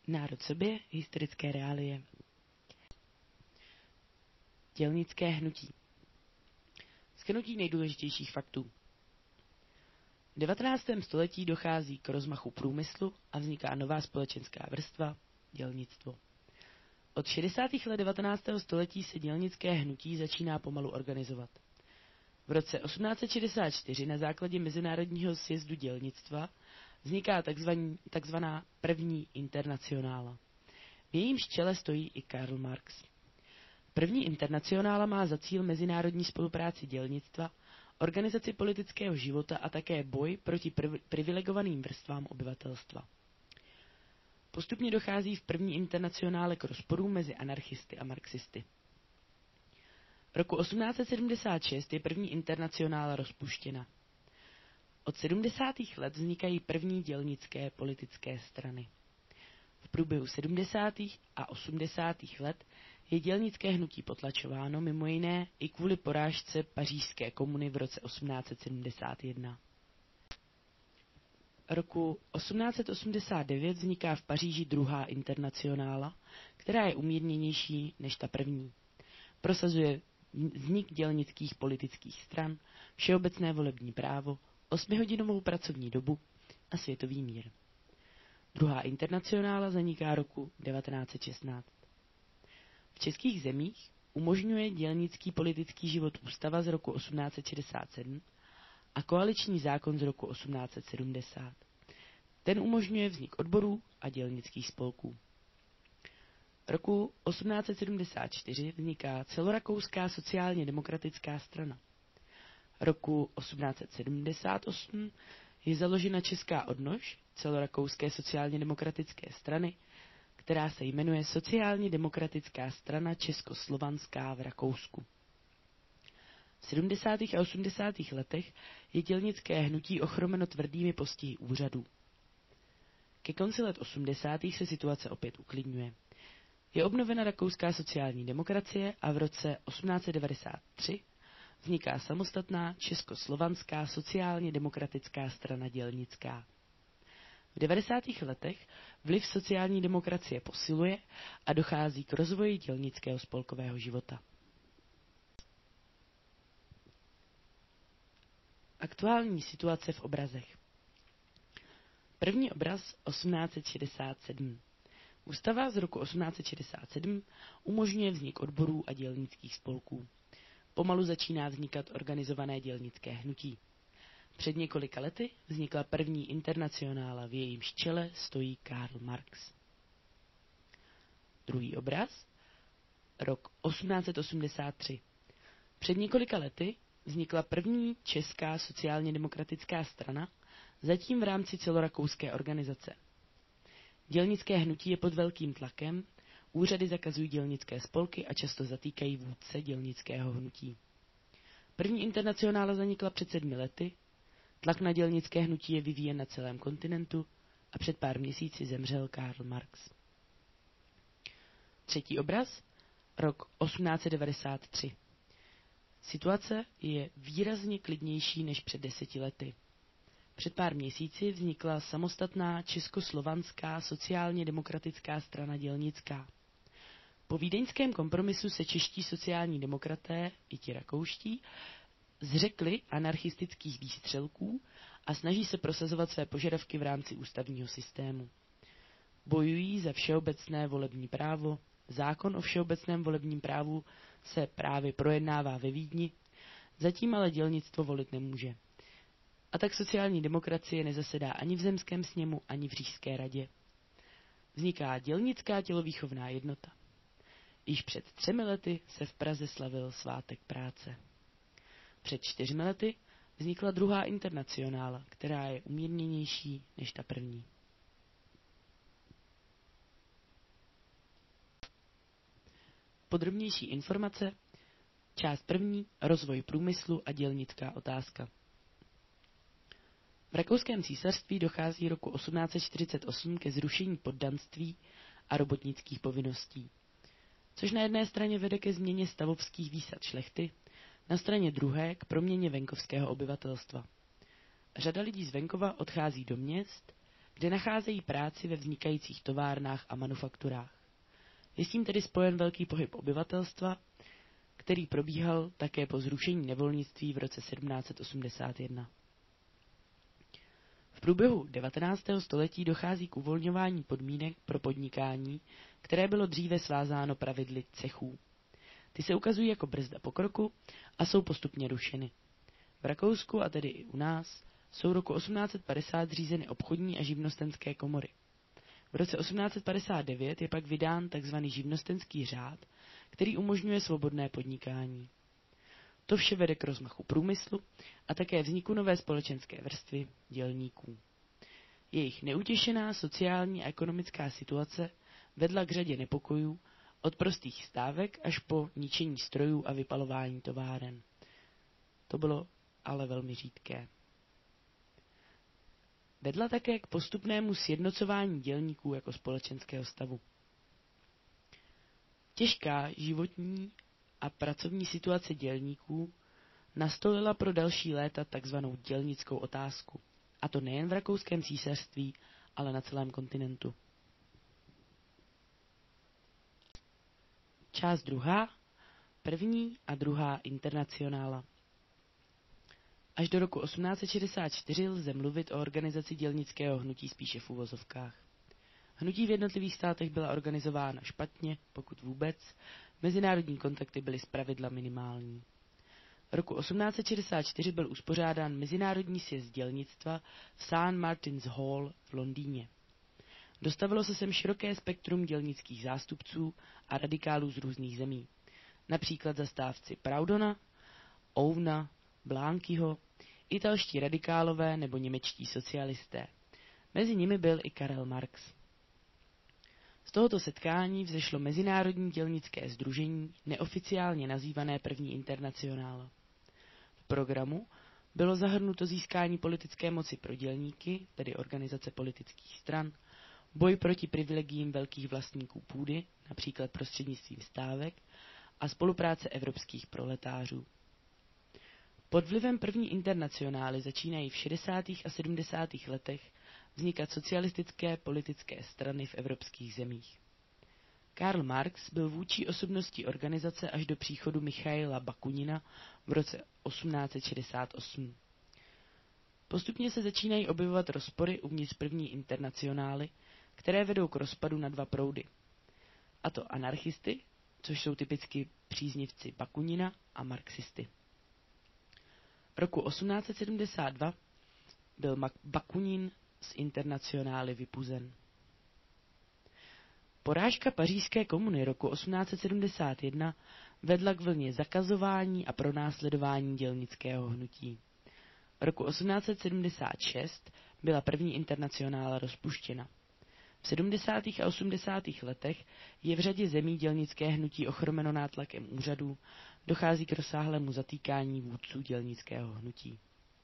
Národ sobě, historické reálie. Dělnické hnutí. Shrnutí nejdůležitějších faktů. V 19. století dochází k rozmachu průmyslu a vzniká nová společenská vrstva, dělnictvo. Od 60. let 19. století se dělnické hnutí začíná pomalu organizovat. V roce 1864 na základě Mezinárodního sjezdu dělnictva vzniká takzvaná první internacionála. V jejímž čele stojí i Karl Marx. První internacionála má za cíl mezinárodní spolupráci dělnictva, organizaci politického života a také boj proti privilegovaným vrstvám obyvatelstva. Postupně dochází v první internacionále k rozporům mezi anarchisty a marxisty. Roku 1876 je první internacionála rozpuštěna. Od 70. let vznikají první dělnické politické strany. V průběhu 70. a 80. let je dělnické hnutí potlačováno mimo jiné i kvůli porážce pařížské komuny v roce 1871. Roku 1889 vzniká v Paříži druhá internacionála, která je umírněnější než ta první. Prosazuje vznik dělnických politických stran, všeobecné volební právo, 8hodinovou pracovní dobu a světový mír. Druhá internacionála zaniká roku 1916. V českých zemích umožňuje dělnický politický život ústava z roku 1867 a koaliční zákon z roku 1870. Ten umožňuje vznik odborů a dělnických spolků. Roku 1874 vzniká celorakouská sociálně demokratická strana. Roku 1878 je založena Česká odnož celorakouské sociálně demokratické strany, která se jmenuje Sociálně demokratická strana českoslovanská v Rakousku. V 70. a 80. letech je dělnické hnutí ochromeno tvrdými postihy úřadů. Ke konci let 80. se situace opět uklidňuje. Je obnovena rakouská sociální demokracie a v roce 1893 vzniká samostatná českoslovanská sociálně demokratická strana dělnická. V 90. letech vliv sociální demokracie posiluje a dochází k rozvoji dělnického spolkového života. Aktuální situace v obrazech. První obraz 1867. Ústava z roku 1867 umožňuje vznik odborů a dělnických spolků. Pomalu začíná vznikat organizované dělnické hnutí. Před několika lety vznikla první internacionála, v jejímž čele stojí Karl Marx. Druhý obraz, rok 1883. Před několika lety vznikla první česká sociálně demokratická strana, zatím v rámci celorakouské organizace. Dělnické hnutí je pod velkým tlakem, úřady zakazují dělnické spolky a často zatýkají vůdce dělnického hnutí. První internacionála zanikla před 7 lety, tlak na dělnické hnutí je vyvíjen na celém kontinentu a před pár měsíci zemřel Karl Marx. Třetí obraz, rok 1893. Situace je výrazně klidnější než před 10 lety. Před pár měsíci vznikla samostatná českoslovanská sociálně demokratická strana dělnická. Po vídeňském kompromisu se čeští sociální demokraté, i ti rakouští, zřekli anarchistických výstřelků a snaží se prosazovat své požadavky v rámci ústavního systému. Bojují za všeobecné volební právo, zákon o všeobecném volebním právu se právě projednává ve Vídni, zatím ale dělnictvo volit nemůže. A tak sociální demokracie nezasedá ani v zemském sněmu, ani v Říšské radě. Vzniká dělnická tělovýchovná jednota. Již před 3 lety se v Praze slavil svátek práce. Před 4 lety vznikla druhá internacionála, která je umírněnější než ta první. Podrobnější informace. Část první. Rozvoj průmyslu a dělnická otázka. V rakouském císařství dochází roku 1848 ke zrušení poddanství a robotnických povinností, což na jedné straně vede ke změně stavovských výsad šlechty, na straně druhé k proměně venkovského obyvatelstva. Řada lidí z venkova odchází do měst, kde nacházejí práci ve vznikajících továrnách a manufakturách. Je s tím tedy spojen velký pohyb obyvatelstva, který probíhal také po zrušení nevolnictví v roce 1781. V průběhu 19. století dochází k uvolňování podmínek pro podnikání, které bylo dříve svázáno pravidly cechů. Ty se ukazují jako brzda pokroku a jsou postupně rušeny. V Rakousku, a tedy i u nás, jsou roku 1850 zřízeny obchodní a živnostenské komory. V roce 1859 je pak vydán tzv. Živnostenský řád, který umožňuje svobodné podnikání. To vše vede k rozmachu průmyslu a také vzniku nové společenské vrstvy dělníků. Jejich neutěšená sociální a ekonomická situace vedla k řadě nepokojů, od prostých stávek až po ničení strojů a vypalování továren. To bylo ale velmi řídké. Vedla také k postupnému sjednocování dělníků jako společenského stavu. Těžká životní a pracovní situace dělníků nastolila pro další léta takzvanou dělnickou otázku, a to nejen v Rakouském císařství, ale na celém kontinentu. Část druhá, první a druhá internacionála. Až do roku 1864 lze mluvit o organizaci dělnického hnutí spíše v uvozovkách. Hnutí v jednotlivých státech byla organizována špatně, pokud vůbec, mezinárodní kontakty byly zpravidla minimální. Roku 1864 byl uspořádán Mezinárodní sjezd dělnictva v St. Martin's Hall v Londýně. Dostavilo se sem široké spektrum dělnických zástupců a radikálů z různých zemí, například zastávci Proudhona, Owena, Blankyho, italští radikálové nebo němečtí socialisté. Mezi nimi byl i Karel Marx. Z tohoto setkání vzešlo Mezinárodní dělnické sdružení, neoficiálně nazývané První internacionála. V programu bylo zahrnuto získání politické moci pro dělníky, tedy organizace politických stran, boj proti privilegiím velkých vlastníků půdy, například prostřednictvím stávek, a spolupráce evropských proletářů. Pod vlivem První internacionály začínají v 60. a 70. letech vznikat socialistické politické strany v evropských zemích. Karl Marx byl vůdčí osobností organizace až do příchodu Michaila Bakunina v roce 1868. Postupně se začínají objevovat rozpory uvnitř První internacionály, které vedou k rozpadu na dva proudy. A to anarchisty, což jsou typicky příznivci Bakunina, a marxisty. Roku 1872 byl Bakunin z internacionály vypuzen. Porážka Pařížské komuny roku 1871 vedla k vlně zakazování a pronásledování dělnického hnutí. Roku 1876 byla První internacionála rozpuštěna. V 70. a 80. letech je v řadě zemí dělnické hnutí ochromeno nátlakem úřadů, dochází k rozsáhlému zatýkání vůdců dělnického hnutí.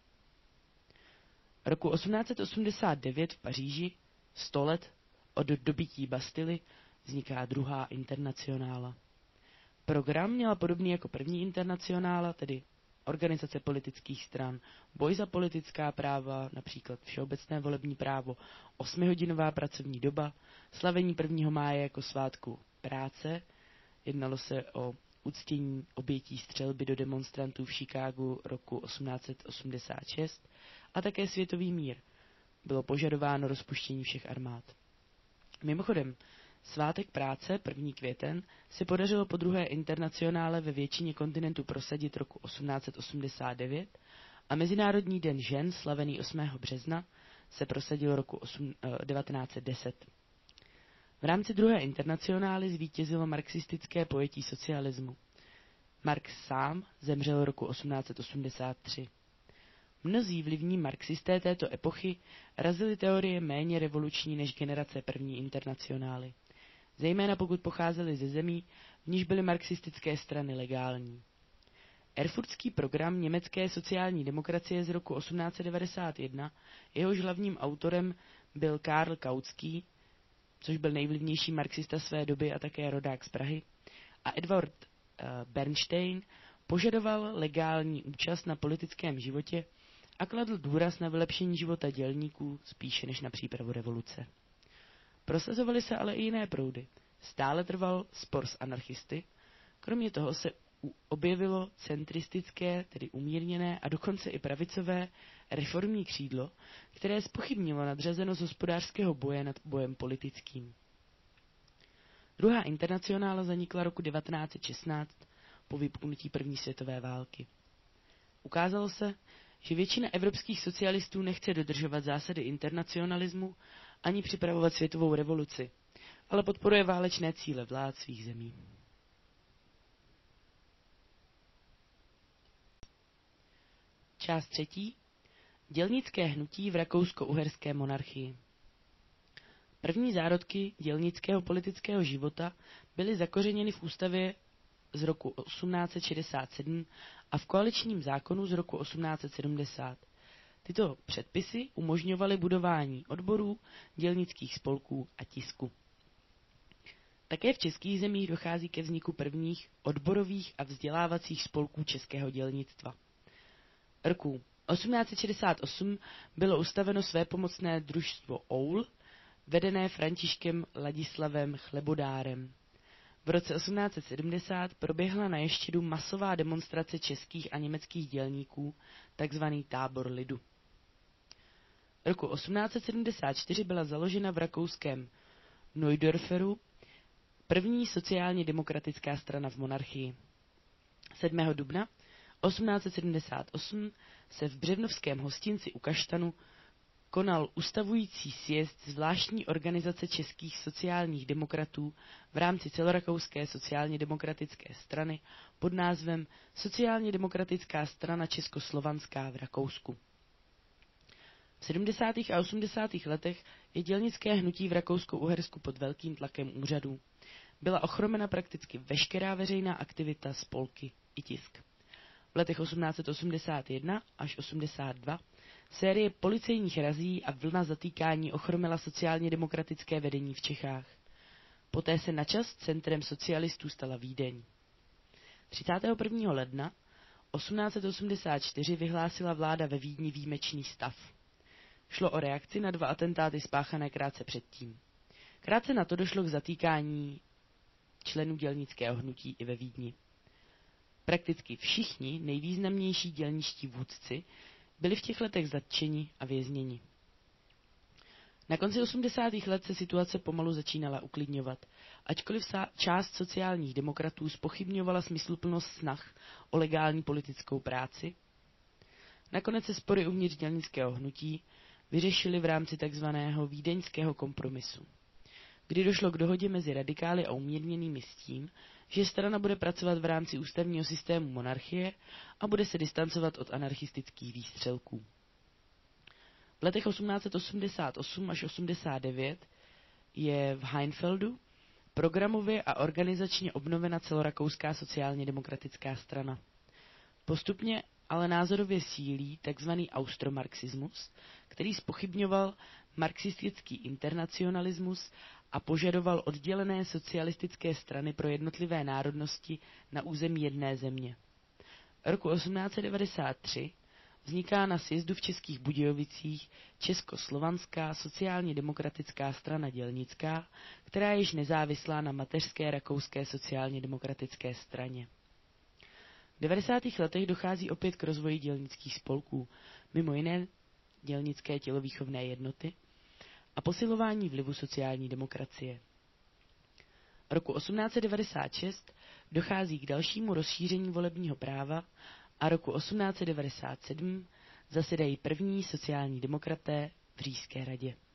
Roku 1889 v Paříži, 100 let od dobytí Bastily, vzniká druhá internacionála. Program měla podobný jako První internacionála, tedy organizace politických stran, boj za politická práva, například všeobecné volební právo, 8hodinová pracovní doba, slavení 1. máje jako svátku práce, jednalo se o uctění obětí střelby do demonstrantů v Chicagu roku 1886 a také světový mír. Bylo požadováno rozpuštění všech armád. Mimochodem, svátek práce, 1. květen, se podařilo po druhé internacionále ve většině kontinentu prosadit roku 1889 a Mezinárodní den žen, slavený 8. března, se prosadil roku 1910. V rámci druhé internacionály zvítězilo marxistické pojetí socialismu. Marx sám zemřel roku 1883. Mnozí vlivní marxisté této epochy razili teorie méně revoluční než generace První internacionály, zejména pokud pocházeli ze zemí, v níž byly marxistické strany legální. Erfurtský program německé sociální demokracie z roku 1891, jehož hlavním autorem byl Karl Kautsky, což byl nejvlivnější marxista své doby a také rodák z Prahy, a Edward Bernstein, požadoval legální účast na politickém životě a kladl důraz na vylepšení života dělníků spíše než na přípravu revoluce. Prosazovaly se ale i jiné proudy. Stále trval spor s anarchisty, kromě toho se objevilo centristické, tedy umírněné a dokonce i pravicové reformní křídlo, které zpochybnilo nadřazenost hospodářského boje nad bojem politickým. Druhá internacionála zanikla roku 1916 po vypuknutí první světové války. Ukázalo se, že většina evropských socialistů nechce dodržovat zásady internacionalismu ani připravovat světovou revoluci, ale podporuje válečné cíle vlád svých zemí. Část 3. Dělnické hnutí v rakousko-uherské monarchii. První zárodky dělnického politického života byly zakořeněny v ústavě z roku 1867 a v koaličním zákonu z roku 1870. Tyto předpisy umožňovaly budování odborů, dělnických spolků a tisku. Také v českých zemích dochází ke vzniku prvních odborových a vzdělávacích spolků českého dělnictva. Roku 1868 bylo ustaveno svépomocné družstvo OUL, vedené Františkem Ladislavem Chlebodárem. V roce 1870 proběhla na Ještědu masová demonstrace českých a německých dělníků, takzvaný tábor lidu. Roku 1874 byla založena v rakouském Neudorferu první sociálně demokratická strana v monarchii. 7. dubna 1878 se v břevnovském hostinci u Kaštanu konal ustavující sjezd zvláštní organizace českých sociálních demokratů v rámci celorakouské sociálně demokratické strany pod názvem Sociálně demokratická strana českoslovanská v Rakousku. V 70. a 80. letech je dělnické hnutí v Rakousku-Uhersku pod velkým tlakem úřadů. Byla ochromena prakticky veškerá veřejná aktivita, spolky i tisk. V letech 1881 až 82 série policejních razí a vlna zatýkání ochromila sociálně demokratické vedení v Čechách. Poté se načas centrem socialistů stala Vídeň. 31. ledna 1884 vyhlásila vláda ve Vídni výjimečný stav. Šlo o reakci na 2 atentáty spáchané krátce předtím. Krátce na to došlo k zatýkání členů dělnického hnutí i ve Vídni. Prakticky všichni nejvýznamnější dělničtí vůdci byli v těch letech zatčeni a vězněni. Na konci 80. let se situace pomalu začínala uklidňovat, ačkoliv část sociálních demokratů zpochybňovala smysluplnost snah o legální politickou práci. Nakonec se spory uvnitř dělnického hnutí vyřešili v rámci tzv. Vídeňského kompromisu, kdy došlo k dohodě mezi radikály a umírněnými s tím, že strana bude pracovat v rámci ústavního systému monarchie a bude se distancovat od anarchistických výstřelků. V letech 1888 až 89 je v Heinfeldu programově a organizačně obnovena celorakouská sociálně demokratická strana. Postupně ale názorově sílí tzv. Austromarxismus, který zpochybňoval marxistický internacionalismus a požadoval oddělené socialistické strany pro jednotlivé národnosti na území jedné země. Roku 1893 vzniká na sjezdu v Českých Budějovicích Českoslovanská sociálně demokratická strana dělnická, která je již nezávislá na mateřské rakouské sociálně demokratické straně. V 90. letech dochází opět k rozvoji dělnických spolků, mimo jiné dělnické tělovýchovné jednoty, a posilování vlivu sociální demokracie. Roku 1896 dochází k dalšímu rozšíření volebního práva a roku 1897 zasedají první sociální demokraté v Říšské radě.